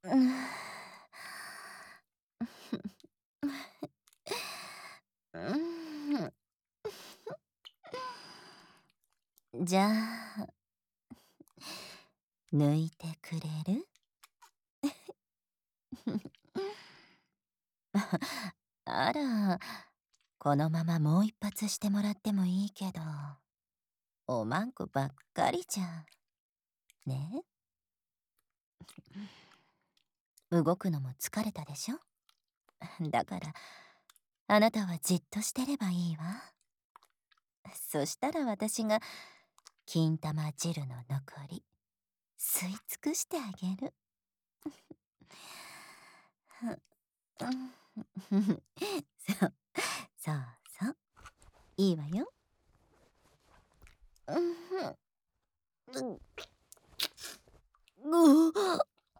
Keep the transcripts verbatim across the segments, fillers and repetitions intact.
うん。うん。じゃあ、抜いてくれる？あら、このままもう一発してもらってもいいけど、おまんこばっかりじゃん。ね？動くのも疲れたでしょ？だから、あなたはじっとしてればいいわ。そしたら私が金玉汁の残り、吸い尽くしてあげる。そう、そうそう。いいわよ。うんふん。うぐう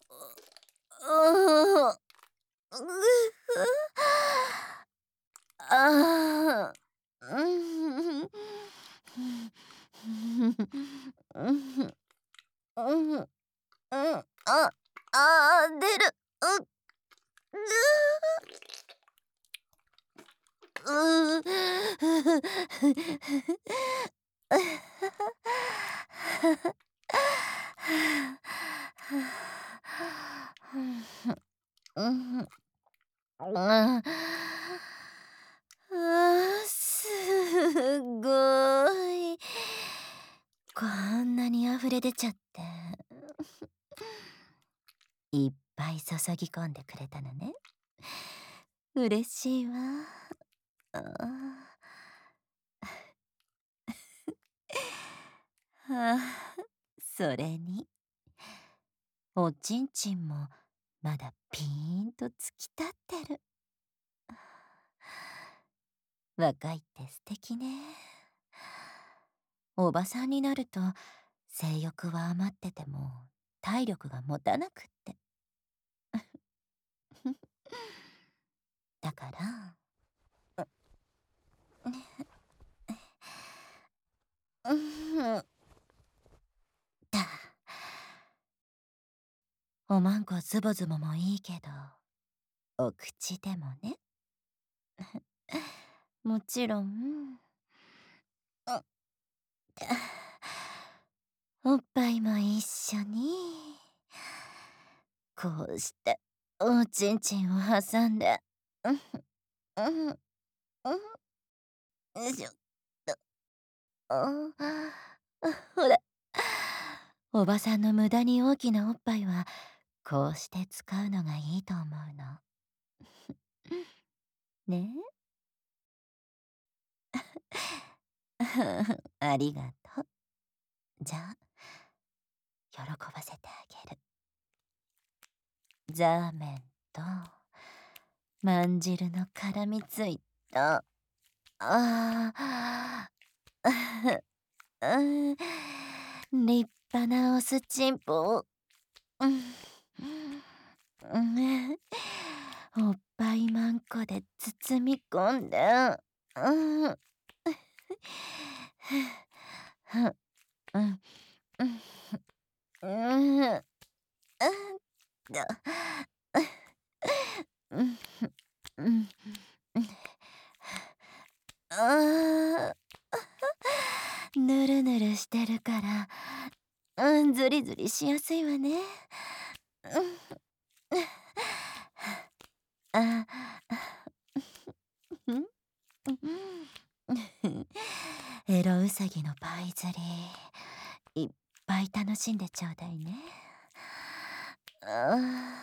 ああ、ああ、うん。うん、うん、うん、あ、ああ、出る。う、う、うん、ああ、すごい。こんなに溢れ出ちゃって。いっぱい注ぎ込んでくれたのね。嬉しいわ。ああ。はあ、それに、おちんちんもまだピーンと突き立ってる。若いって素敵ね。おばさんになると性欲は余ってても体力が持たなくって。だから、うん、だ。おまんこズボズボもいいけど、お口でもね。もちろん。おっぱいも一緒に。こうして、おちんちんを挟んで。うん、うん、うん、よいしょっと。ああ、ほら。おばさんの無駄に大きなおっぱいは、こうして使うのがいいと思うの。ね？ありがとう。じゃあ、喜ばせてあげる。ザーメンと、まんじるの絡みついた、ああ、うん、立派なオスチンポを、うん、うん、おっぱいまんこで包み込んで、うん、うん、うん、うん、うん、うん、うん、ああ、ぬるぬるしてるから、うん、ずりずりしやすいわね。うん、あ、うん、エロウサギのパイ釣り、いっぱい楽しんでちょうだいね。あ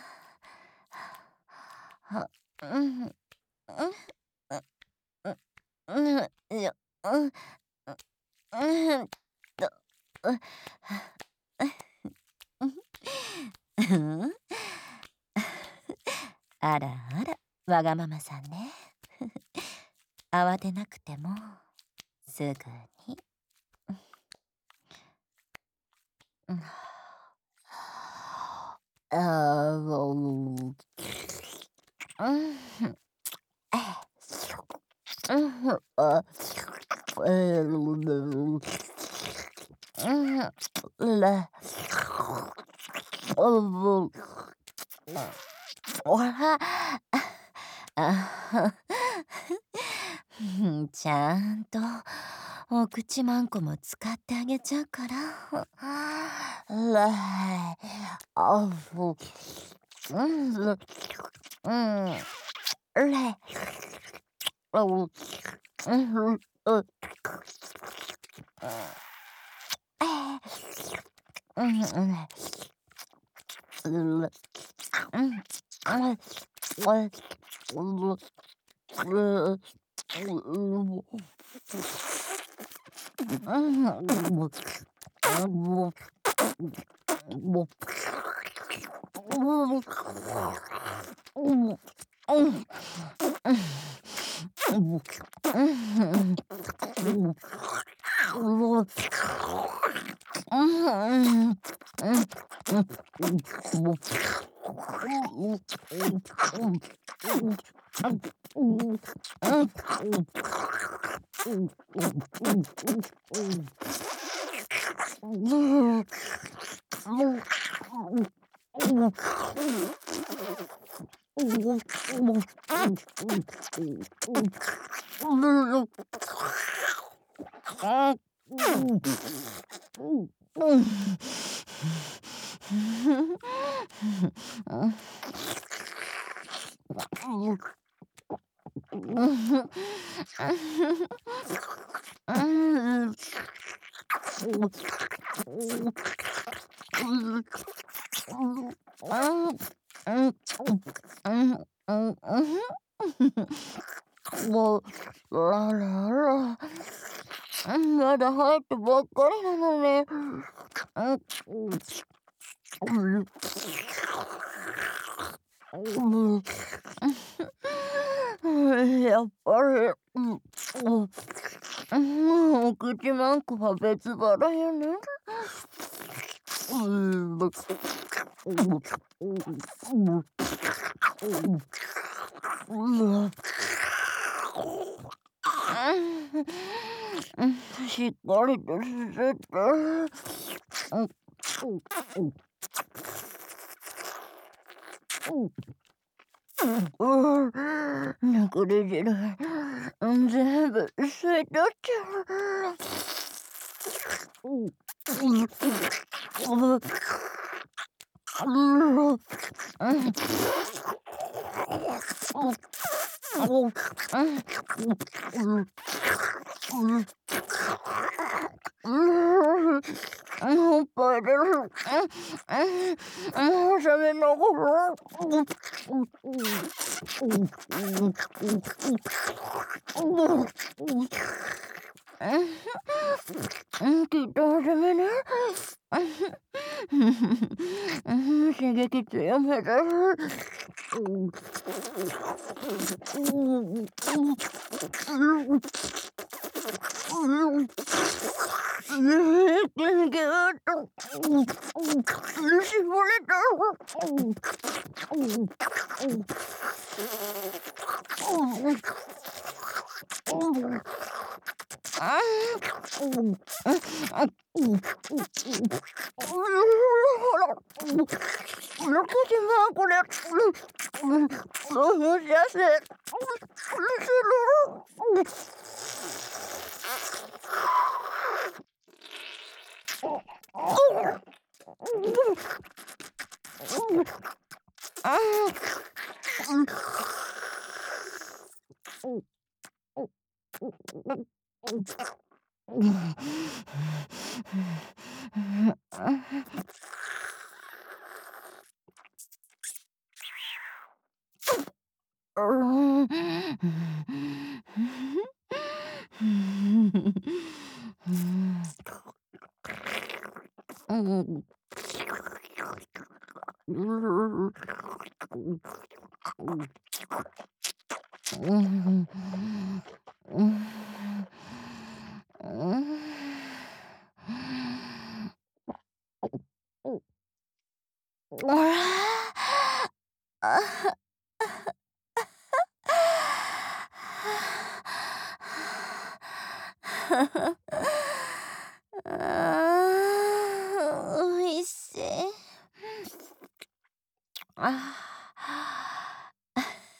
あ、うん、うん、うん、うん、よ、うん、うんと、うん、あらあら、わがままさんね。慌てなくても、すぐに。うん、ああ、もう、うん、うん、あ、えー、うん、ら、おう、 おら、あ、ちゃんとお口まんこも使ってあげちゃうから。らい、あふ、うん、うん、れい、あう、うん、う、え、うん、うん、う、うん、あ、う、う、う、う、もう、あらあら、まだ入ってばっかりなのに。やっぱり、うん、うん、お口まんこは別腹よね。うん、うん、しっかりとさせて。うん、残り汁、全部吸い取っちゃう。おっぱい出る。もう喋んながら。きっと初めね。刺激強めだ。ぎゅーっと絞れた。ろくじはんこれ。むしゃせ。あー、おいしい。 ああ。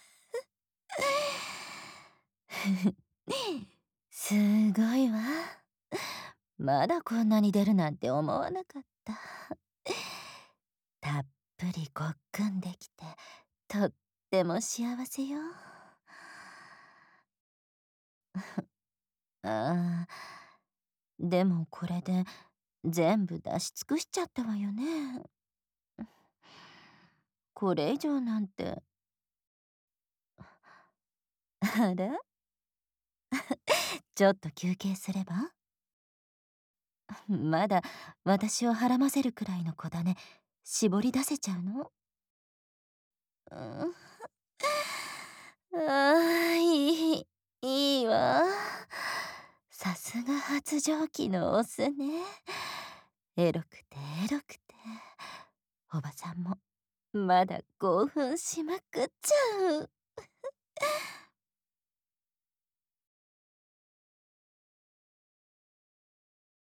すごいわ。まだこんなに出るなんて思わなかった。たっぷりごっくんできて、とっても幸せよ。ああ、でもこれで全部出し尽くしちゃったわよね。これ以上なんて。あらちょっと休憩すれば。まだ私をはらませるくらいの子だね。絞り出せちゃうの？うん。ああ、いい、いいわ。さすが発情期のオスね。エロくてエロくて。おばさんもまだ興奮しまくっちゃう。